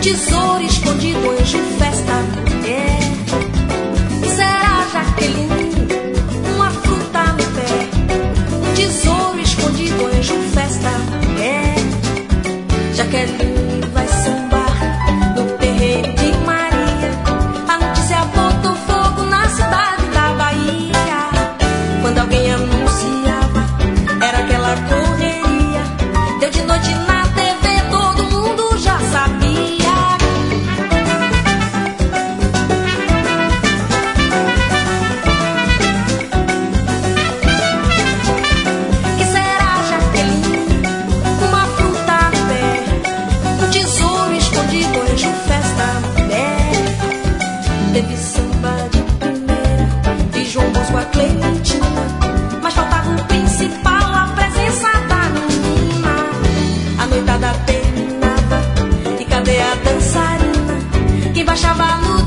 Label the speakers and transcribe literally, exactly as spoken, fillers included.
Speaker 1: tesouro escondido, anjo, festa, é. Será Jaqueline, uma fruta no pé, um tesouro escondido, anjo, festa, é. Jaqueline vai sambar no terreiro de Maria, a notícia botou fogo na cidade da Bahia. Quando alguém anunciava, era aquela correria, deu de noite na T V, todo mundo já sabia. Que será Jaqueline, uma fruta no pé, um tesouro escondido, anjo, festa, mulher. Teve samba de primeira, de João Bosco a Clementina, mas faltava o principal, a presença da menina. A noitada terminava, e cadê a dançarina que baixava a luz